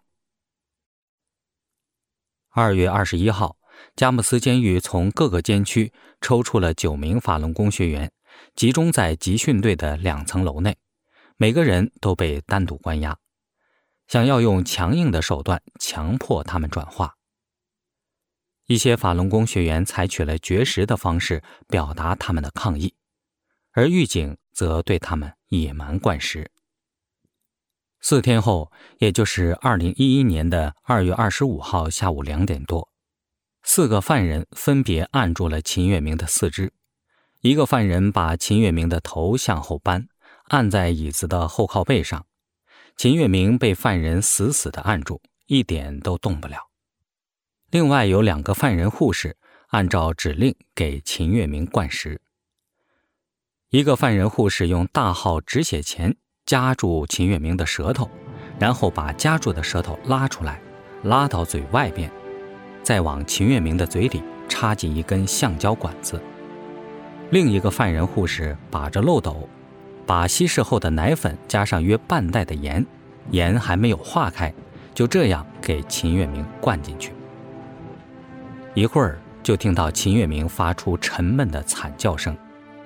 二月二十一号，佳木斯监狱从各个监区抽出了九名法轮功学员，集中在集训队的两层楼内，每个人都被单独关押，想要用强硬的手段强迫他们转化。一些法轮功学员采取了绝食的方式表达他们的抗议，而狱警则对他们野蛮灌食。四天后，也就是二零一一年的二月二十五号下午两点多，四个犯人分别按住了秦月明的四肢。一个犯人把秦月明的头向后扳，按在椅子的后靠背上。秦月明被犯人死死地按住，一点都动不了。另外有两个犯人护士按照指令给秦月明灌食。一个犯人护士用大号止血钳夹住秦月明的舌头，然后把夹住的舌头拉出来，拉到嘴外边，再往秦月明的嘴里插进一根橡胶管子。另一个犯人护士把着漏斗，把稀释后的奶粉加上约半袋的盐，盐还没有化开，就这样给秦月明灌进去。一会儿就听到秦月明发出沉闷的惨叫声。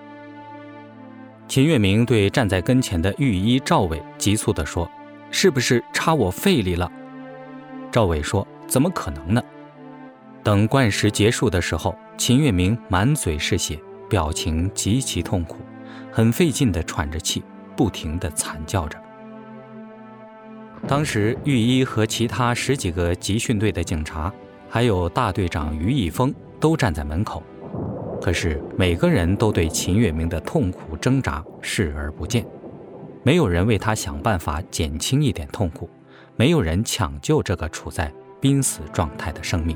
秦月明对站在跟前的狱医赵伟急促地说，是不是插我肺里了？赵伟说，怎么可能呢？等灌食结束的时候，秦月明满嘴是血，表情极其痛苦，很费劲地喘着气，不停地惨叫着。当时狱医和其他十几个集训队的警察，还有大队长于义峰都站在门口，可是每个人都对秦月明的痛苦挣扎视而不见，没有人为他想办法减轻一点痛苦，没有人抢救这个处在濒死状态的生命。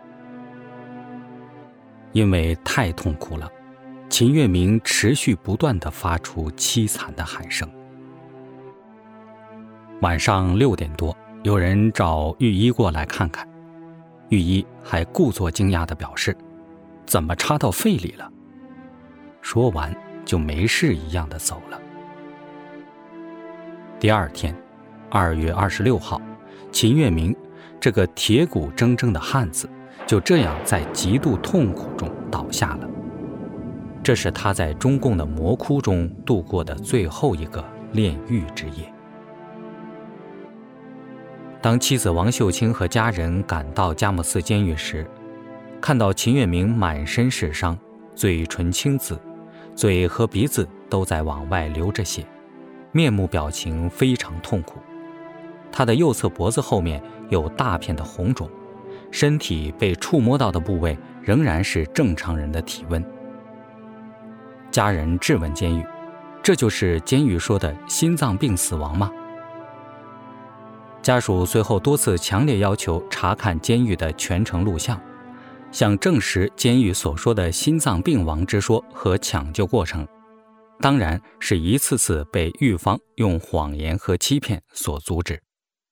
因为太痛苦了，秦月明持续不断地发出凄惨的喊声。晚上六点多，有人找狱医过来看看，狱医还故作惊讶地表示，怎么插到肺里了？说完就没事一样地走了。第二天，二月二十六号，秦月明这个铁骨铮铮的汉子就这样在极度痛苦中倒下了。这是他在中共的魔窟中度过的最后一个炼狱之夜。当妻子王秀清和家人赶到佳木斯监狱时，看到秦月明满身是伤，嘴唇青紫，嘴和鼻子都在往外流着血，面目表情非常痛苦。他的右侧脖子后面有大片的红肿，身体被触摸到的部位仍然是正常人的体温。家人质问监狱，这就是监狱说的心脏病死亡吗？家属随后多次强烈要求查看监狱的全程录像，想证实监狱所说的心脏病亡之说和抢救过程，当然是一次次被狱方用谎言和欺骗所阻止。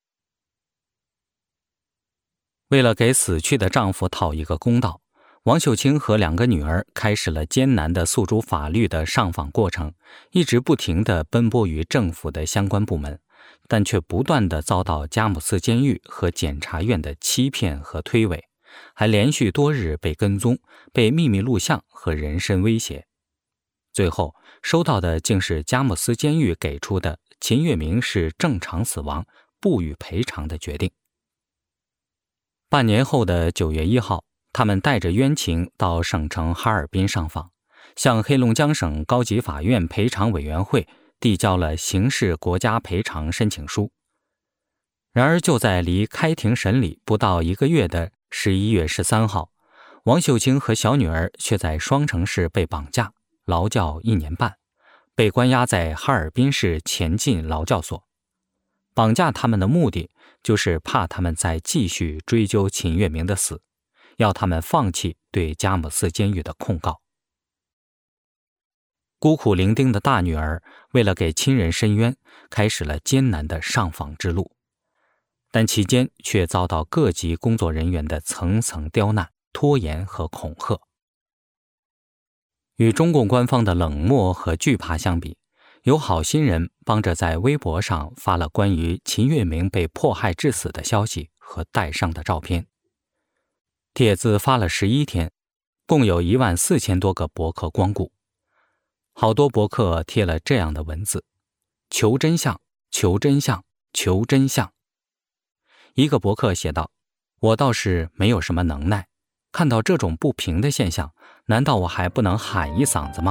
为了给死去的丈夫讨一个公道，王秀清和两个女儿开始了艰难的诉诸法律的上访过程，一直不停地奔波于政府的相关部门， 但却不断地遭到佳木斯监狱和检察院的欺骗和推诿，还连续多日被跟踪，被秘密录像和人身威胁。最后收到的竟是佳木斯监狱给出的秦月明是正常死亡，不予赔偿的决定。半年后的九月一号，他们带着冤情到省城哈尔滨上访，向黑龙江省高级法院赔偿委员会递交了刑事国家赔偿申请书。然而就在离开庭审理不到一个月的十一月十三号，王秀清和小女儿却在双城市被绑架，劳教一年半，被关押在哈尔滨市前进劳教所。绑架他们的目的就是怕他们再继续追究秦月明的死，要他们放弃对佳木斯监狱的控告。孤苦伶仃的大女儿为了给亲人伸冤，开始了艰难的上访之路，但期间却遭到各级工作人员的层层刁难、拖延和恐吓。与中共官方的冷漠和惧怕相比，有好心人帮着在微博上发了关于秦月明被迫害致死的消息和带伤的照片。帖子发了十一天，共有一万四千多个博客光顾。好多博客贴了这样的文字：求真相，求真相，求真相。一个博客写道：我倒是没有什么能耐，看到这种不平的现象，难道我还不能喊一嗓子吗？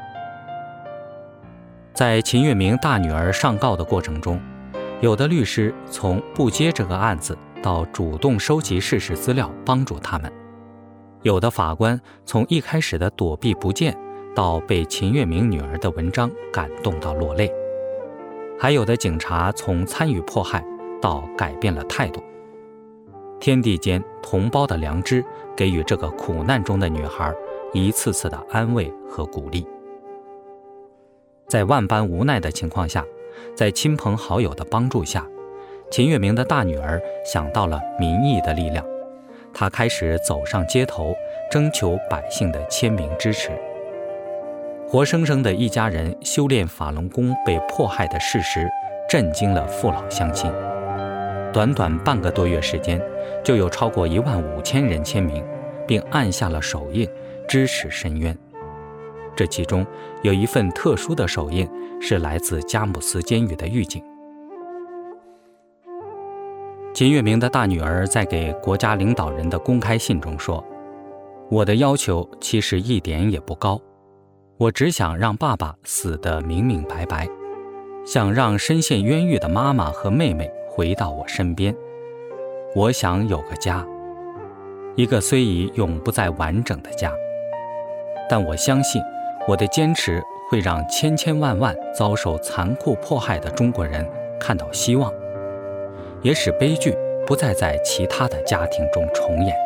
在秦月明大女儿上告的过程中，有的律师从不接这个案子到主动收集事实资料帮助他们，有的法官从一开始的躲避不见到被秦月明女儿的文章感动到落泪，还有的警察从参与迫害到改变了态度。天地间同胞的良知给予这个苦难中的女孩一次次的安慰和鼓励。在万般无奈的情况下，在亲朋好友的帮助下，秦月明的大女儿想到了民意的力量，她开始走上街头，征求百姓的签名支持。活生生的一家人修炼法轮功被迫害的事实震惊了父老乡亲。短短半个多月时间，就有超过一万五千人签名，并按下了手印，支持申冤。这其中有一份特殊的手印，是来自佳木斯监狱的狱警。秦月明的大女儿在给国家领导人的公开信中说：我的要求其实一点也不高，我只想让爸爸死得明明白白，想让深陷冤狱的妈妈和妹妹回到我身边。我想有个家，一个虽已永不再完整的家。但我相信我的坚持会让千千万万遭受残酷迫害的中国人看到希望，也使悲剧不再在其他的家庭中重演。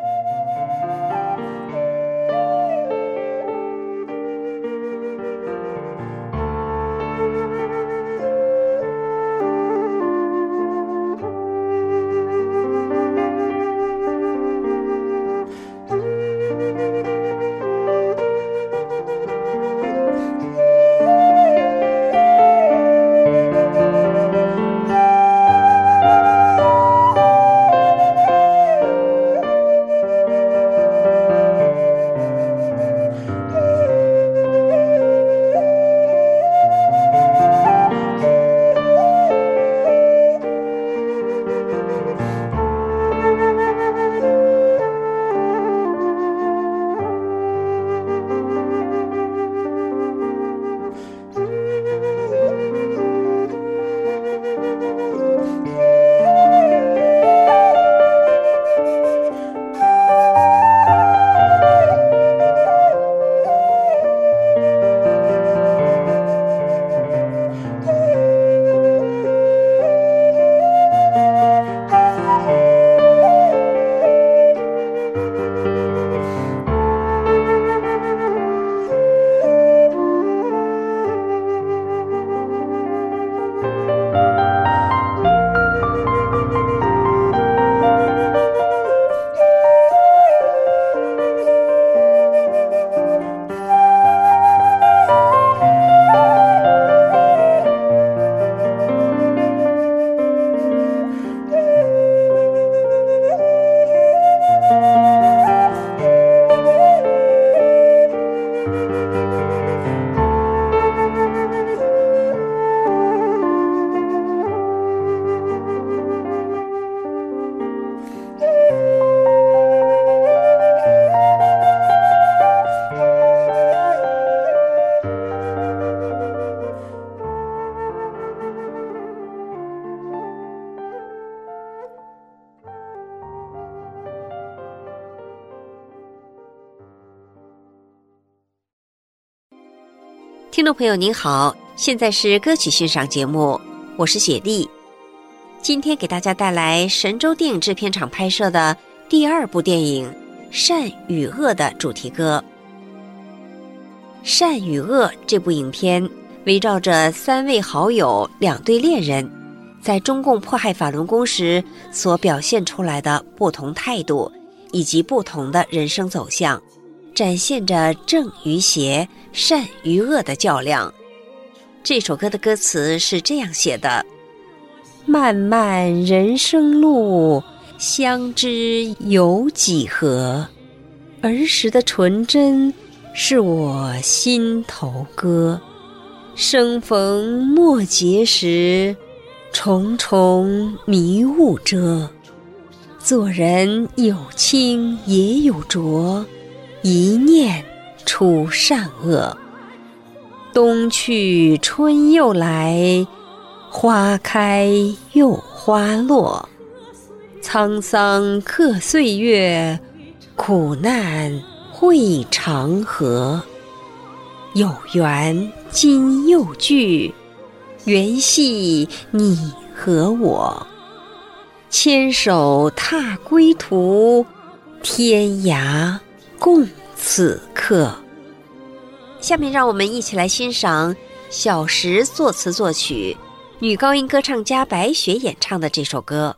听众朋友您好，现在是歌曲欣赏节目，我是雪莉。今天给大家带来神州电影制片厂拍摄的第二部电影《善与恶》的主题歌。《善与恶》这部影片围绕着三位好友、两对恋人在中共迫害法轮功时所表现出来的不同态度以及不同的人生走向，展现着正与邪、善与恶的较量。这首歌的歌词是这样写的：漫漫人生路，相知有几何？儿时的纯真是我心头歌，生逢莫结时，重重迷雾遮。做人有清也有浊，一念出善恶。冬去春又来，花开又花落。沧桑刻岁月，苦难会长河。有缘今又聚，缘系你和我。牵手踏归途，天涯共此刻。下面让我们一起来欣赏小石作词作曲，女高音歌唱家白雪演唱的这首歌。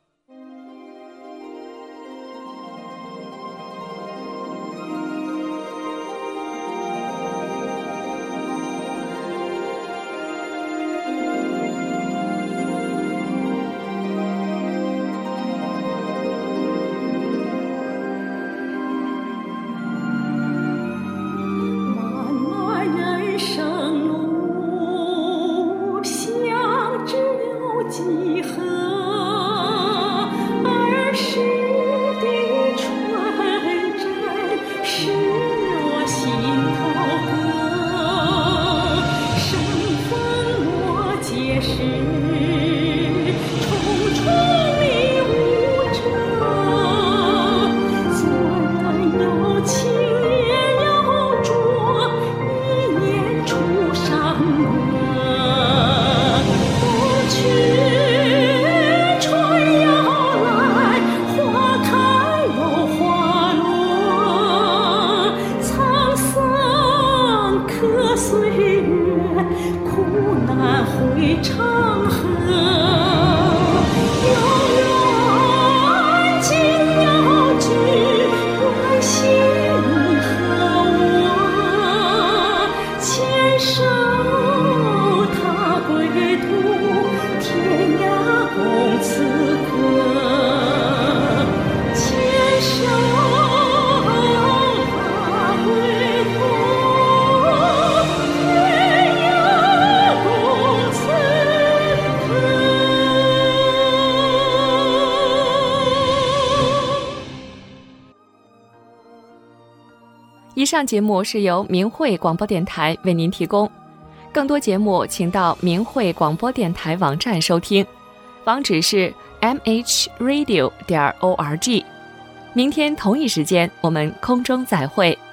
以上节目是由明慧广播电台为您提供，更多节目请到明慧广播电台网站收听，网址是 m h radio 点 org。明天同一时间我们空中再会。